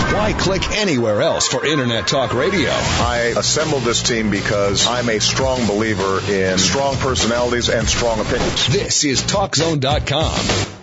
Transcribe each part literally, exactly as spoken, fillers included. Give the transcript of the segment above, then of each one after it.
Why click anywhere else for Internet Talk Radio? I assembled this team because I'm a strong believer in strong personalities and strong opinions. This is Talk Zone dot com.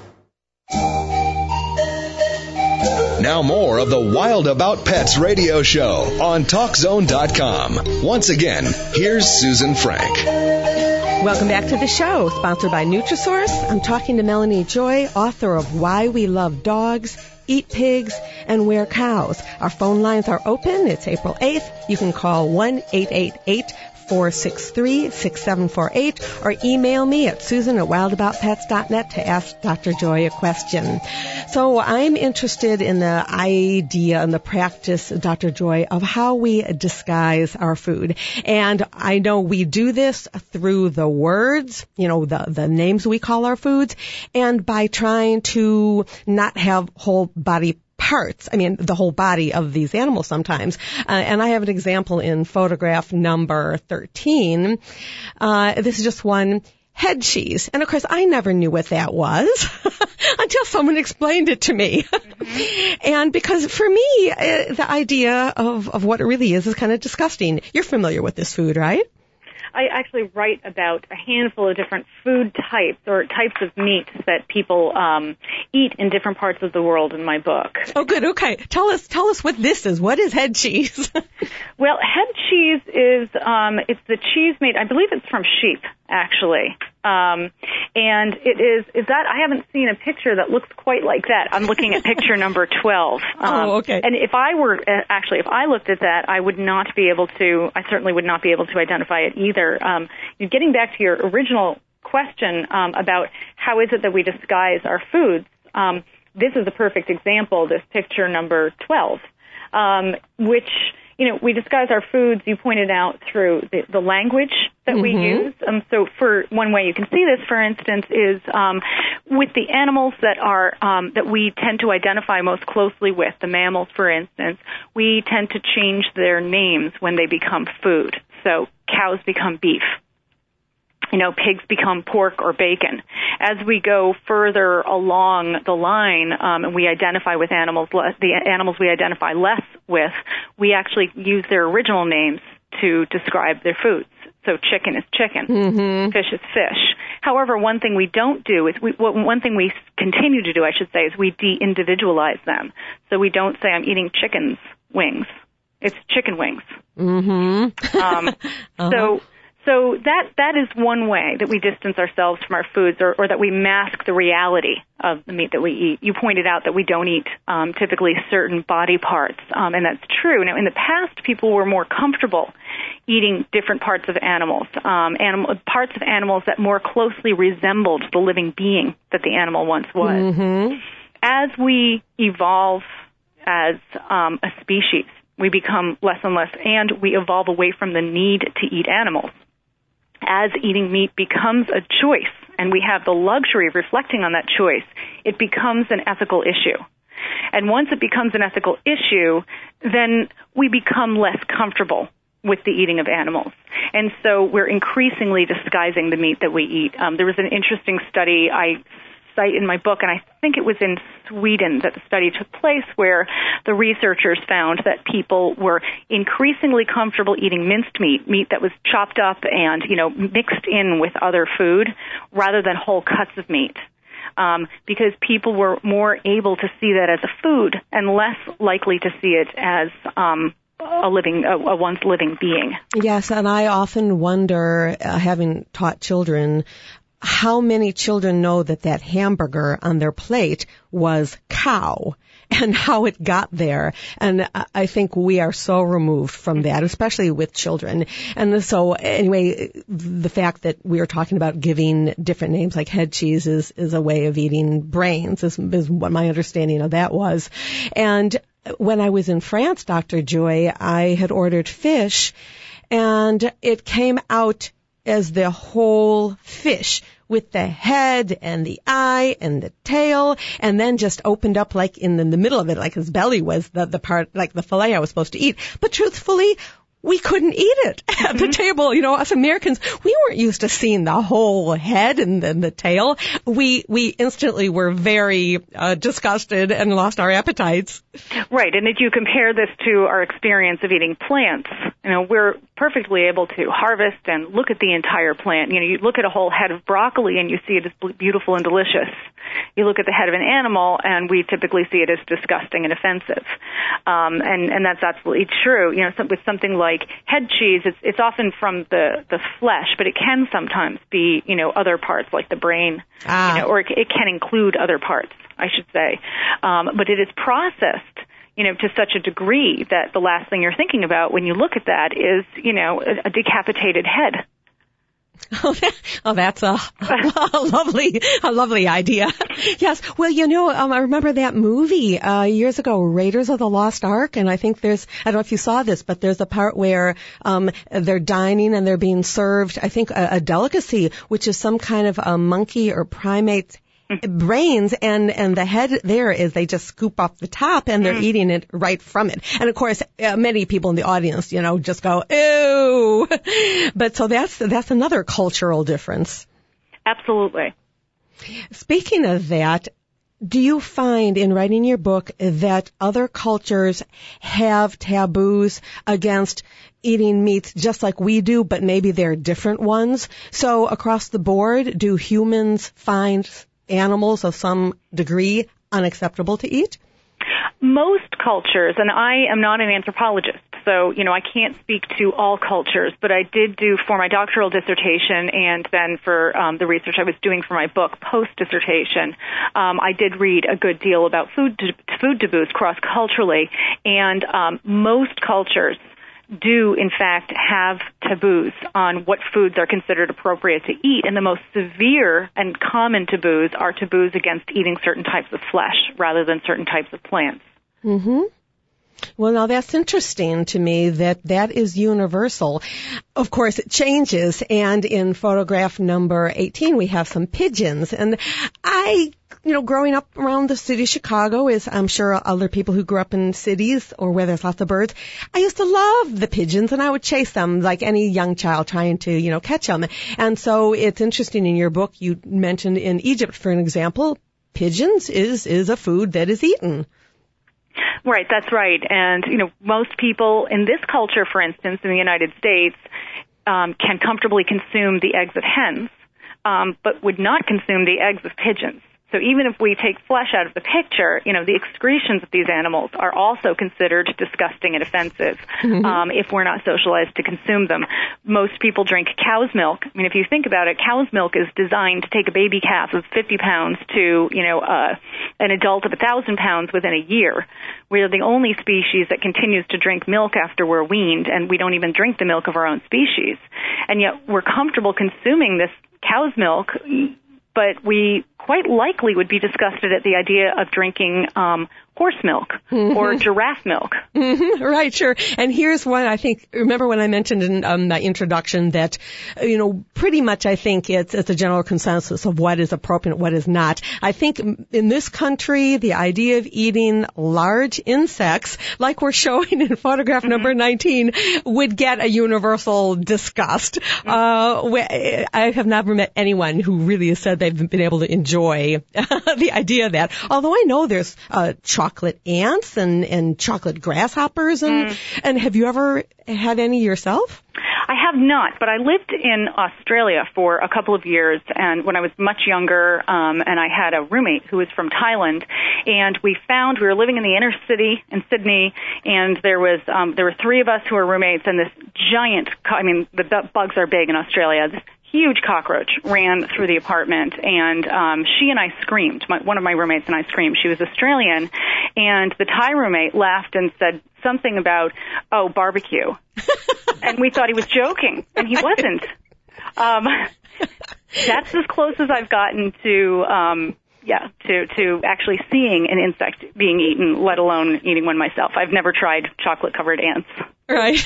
Now more of the Wild About Pets radio show on Talk Zone dot com. Once again, here's Susan Frank. Welcome back to the show, sponsored by Nutrisource. I'm talking to Melanie Joy, author of Why We Love Dogs, Eat Pigs, and Wear Cows. Our phone lines are open. It's April eighth. You can call one eight eight eight, four six three, six seven four eight or email me at susan at wild about pets dot net to ask Doctor Joy a question. So I'm interested in the idea and the practice, Doctor Joy, of how we disguise our food. And I know we do this through the words, you know, the, the names we call our foods, and by trying to not have whole body parts, I mean, the whole body of these animals sometimes. Uh, and I have an example in photograph number thirteen. Uh, this is just one head cheese. And of course, I never knew what that was until someone explained it to me. Mm-hmm. And because for me, uh, the idea of, of what it really is is kind of disgusting. You're familiar with this food, right? I actually write about a handful of different food types or types of meats that people um, eat in different parts of the world in my book. Oh, good. Okay. Tell us, tell us what this is. What is head cheese? Well, head cheese is, um, it's the cheese made, I believe it's from sheep, actually. Um, and it is, is that, I haven't seen a picture that looks quite like that. I'm looking at picture number twelve. Um, oh, okay. And if I were, actually, if I looked at that, I would not be able to, I certainly would not be able to identify it either. Um, getting back to your original question um, about how is it that we disguise our foods, um, this is a perfect example, this picture number twelve, um, which, you know, we disguise our foods, you pointed out, through the, the language that mm-hmm. we use. Um, so for one way you can see this, for instance, is um, with the animals that are um, that we tend to identify most closely with, the mammals, for instance, we tend to change their names when they become food. So cows become beef. You know, pigs become pork or bacon. As we go further along the line um, and we identify with animals, the animals we identify less with, we actually use their original names to describe their foods. So chicken is chicken, mm-hmm. fish is fish. However, one thing we don't do is, we, one thing we continue to do, I should say, is we de-individualize them. So we don't say, I'm eating chicken's wings. It's chicken wings. Mm-hmm. um, uh-huh. So... So that that is one way that we distance ourselves from our foods, or, or that we mask the reality of the meat that we eat. You pointed out that we don't eat um, typically certain body parts, um, and that's true. Now, in the past, people were more comfortable eating different parts of animals, um, animal, parts of animals that more closely resembled the living being that the animal once was. Mm-hmm. As we evolve as um, a species, we become less and less, and we evolve away from the need to eat animals. As eating meat becomes a choice, and we have the luxury of reflecting on that choice, it becomes an ethical issue. And once it becomes an ethical issue, then we become less comfortable with the eating of animals. And so we're increasingly disguising the meat that we eat. Um, there was an interesting study I cite in my book, and I think it was in Sweden that the study took place, where the researchers found that people were increasingly comfortable eating minced meat, meat that was chopped up and, you know, mixed in with other food, rather than whole cuts of meat. Um, because people were more able to see that as a food and less likely to see it as um, a living, a, a once living being. Yes, and I often wonder, uh, having taught children, how many children know that that hamburger on their plate was cow and how it got there. And I think we are so removed from that, especially with children. And so anyway, the fact that we are talking about giving different names like head cheese is, is a way of eating brains, is, is what my understanding of that was. And when I was in France, Doctor Joy, I had ordered fish, and it came out as the whole fish, with the head and the eye and the tail, and then just opened up like in the, the middle of it, like his belly was the, the part, like the fillet I was supposed to eat. But truthfully, we couldn't eat it at mm-hmm. the table. You know, us Americans, we weren't used to seeing the whole head and then the tail. We we instantly were very uh, disgusted and lost our appetites. Right, and if you compare this to our experience of eating plants, you know, we're perfectly able to harvest and look at the entire plant. You know, you look at a whole head of broccoli and you see it as beautiful and delicious. You look at the head of an animal and we typically see it as disgusting and offensive. Um, and, and that's absolutely true. You know, with something like head cheese, it's, it's often from the, the flesh, but it can sometimes be, you know, other parts like the brain, ah. you know, or it, it can include other parts, I should say. Um, but it is processed, you know, to such a degree that the last thing you're thinking about when you look at that is, you know, a, a decapitated head. Oh, that, oh, that's a, a lovely, a lovely idea. Yes. Well, you know, um, I remember that movie uh, years ago, Raiders of the Lost Ark, and I think there's, I don't know if you saw this, but there's a part where um, they're dining and they're being served, I think, a, a delicacy, which is some kind of a monkey or primate brains, and and the head there is they just scoop off the top and they're mm. eating it right from it. And of course, uh, many people in the audience, you know, just go, ew. But so that's that's another cultural difference. Absolutely. Speaking of that, do you find in writing your book that other cultures have taboos against eating meats just like we do, but maybe they're different ones? So across the board, do humans find animals of some degree unacceptable to eat? Most cultures, and I am not an anthropologist, so, you know, I can't speak to all cultures, but I did do for my doctoral dissertation and then for um, the research I was doing for my book post-dissertation, um, I did read a good deal about food food taboos cross-culturally, and um, most cultures do, in fact, have taboos on what foods are considered appropriate to eat. And the most severe and common taboos are taboos against eating certain types of flesh rather than certain types of plants. Mm-hmm. Well, now that's interesting to me that that is universal. Of course, it changes, and in photograph number eighteen, we have some pigeons. And I, you know, growing up around the city of Chicago, as I'm sure other people who grew up in cities or where there's lots of birds, I used to love the pigeons, and I would chase them like any young child trying to, you know, catch them. And so it's interesting in your book, you mentioned in Egypt, for an example, pigeons is, is a food that is eaten. Right, that's right. And, you know, most people in this culture, for instance, in the United States, um, can comfortably consume the eggs of hens, um, but would not consume the eggs of pigeons. So even if we take flesh out of the picture, you know, the excretions of these animals are also considered disgusting and offensive mm-hmm. um, if we're not socialized to consume them. Most people drink cow's milk. I mean, if you think about it, cow's milk is designed to take a baby calf of fifty pounds to, you know, uh, an adult of one thousand pounds within a year. We're the only species that continues to drink milk after we're weaned, and we don't even drink the milk of our own species. And yet we're comfortable consuming this cow's milk, but we quite likely would be disgusted at the idea of drinking um, horse milk mm-hmm. or giraffe milk. Mm-hmm. Right, sure. And here's one, I think, remember when I mentioned in um, the introduction that, you know, pretty much I think it's, it's a general consensus of what is appropriate and what is not. I think in this country, the idea of eating large insects, like we're showing in photograph mm-hmm. number nineteen, would get a universal disgust. Mm-hmm. Uh, I have never met anyone who really has said they've been able to enjoy the idea of that. Although I know there's uh, chocolate ants and, and chocolate grasshoppers. And, mm. and have you ever had any yourself? I have not, but I lived in Australia for a couple of years, and when I was much younger, um, and I had a roommate who was from Thailand, and we found we were living in the inner city in Sydney, and there was um, there were three of us who were roommates, and this giant, I mean, the bugs are big in Australia, this huge cockroach ran through the apartment, and um, she and I screamed. My, one of my roommates and I screamed. She was Australian, and the Thai roommate laughed and said something about, oh, barbecue. And we thought he was joking, and he wasn't. Um, that's as close as I've gotten to, um, yeah, to, to actually seeing an insect being eaten, let alone eating one myself. I've never tried chocolate-covered ants. Right.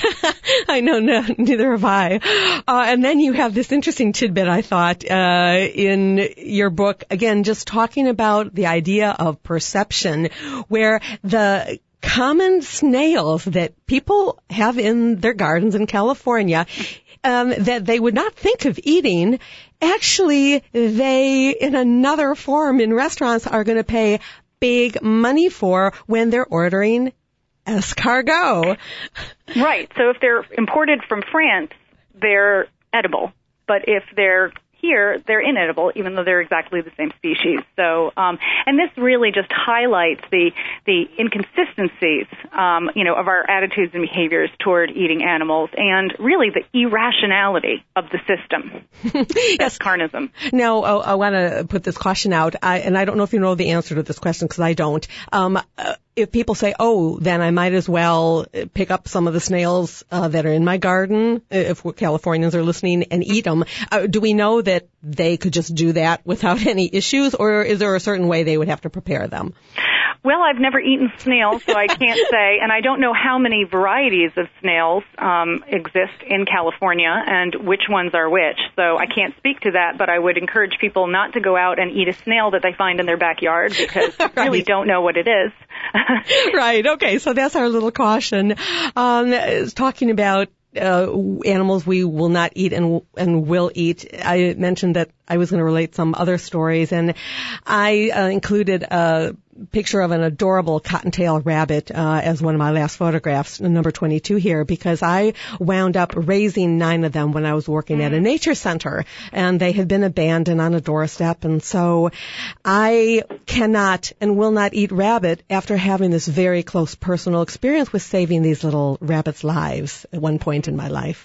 I know, no, neither have I. Uh, and then you have this interesting tidbit, I thought, uh, in your book, again, just talking about the idea of perception, where the common snails that people have in their gardens in California um, that they would not think of eating, actually they, in another form in restaurants, are going to pay big money for when they're ordering escargot. Right. So if they're imported from France, they're edible. But if they're here, they're inedible, even though they're exactly the same species. So, um, and this really just highlights the the inconsistencies, um, you know, of our attitudes and behaviors toward eating animals, and really the irrationality of the system. That's carnism. Now, oh, I want to put this question out, I, and I don't know if you know the answer to this question because I don't. Um, uh, if people say, "Oh, then I might as well pick up some of the snails uh, that are in my garden," if Californians are listening, and eat them, uh, do we know that they could just do that without any issues, or is there a certain way they would have to prepare them? Well, I've never eaten snails, so I can't say, and I don't know how many varieties of snails um, exist in California and which ones are which, so I can't speak to that, but I would encourage people not to go out and eat a snail that they find in their backyard because right. they really don't know what it is. Right, okay, so that's our little caution. Um, talking about Uh, animals we will not eat and and will eat. I mentioned that I was going to relate some other stories, and I uh, included a picture of an adorable cottontail rabbit uh, as one of my last photographs, number twenty-two here, because I wound up raising nine of them when I was working at a nature center, and they had been abandoned on a doorstep, and so I cannot and will not eat rabbit after having this very close personal experience with saving these little rabbits' lives at one point in my life.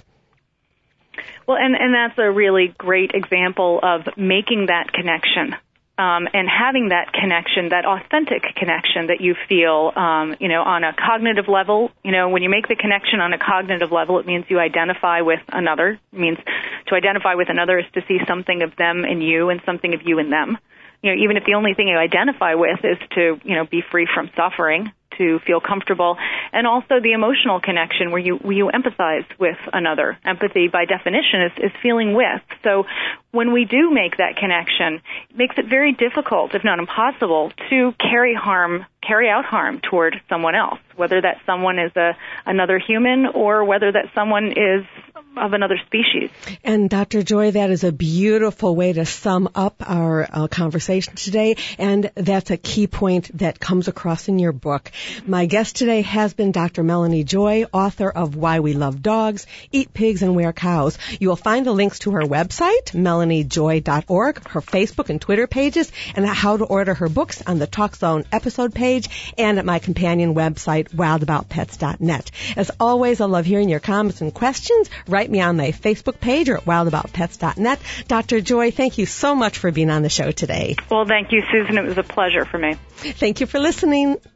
Well, and, and that's a really great example of making that connection. Um, and having that connection, that authentic connection that you feel, um, you know, on a cognitive level. You know, when you make the connection on a cognitive level, it means you identify with another. It means to identify with another is to see something of them in you and something of you in them. You know, even if the only thing you identify with is to, you know, be free from suffering, to feel comfortable, and also the emotional connection where you where you empathize with another. Empathy, by definition, is, is feeling with. So when we do make that connection, it makes it very difficult, if not impossible, to carry harm, carry out harm toward someone else, whether that someone is a another human or whether that someone is of another species. And Doctor Joy, that is a beautiful way to sum up our uh, conversation today, and that's a key point that comes across in your book. My guest today has been Doctor Melanie Joy, author of Why We Love Dogs, Eat Pigs, and Wear Cows. You will find the links to her website, melanie joy dot org, her Facebook and Twitter pages, and how to order her books on the Talk Zone episode page, and at my companion website, wild about pets dot net. As always, I love hearing your comments and questions. Write me on my Facebook page or at wild about pets dot net. Doctor Joy, thank you so much for being on the show today. Well, thank you, Susan. It was a pleasure for me. Thank you for listening.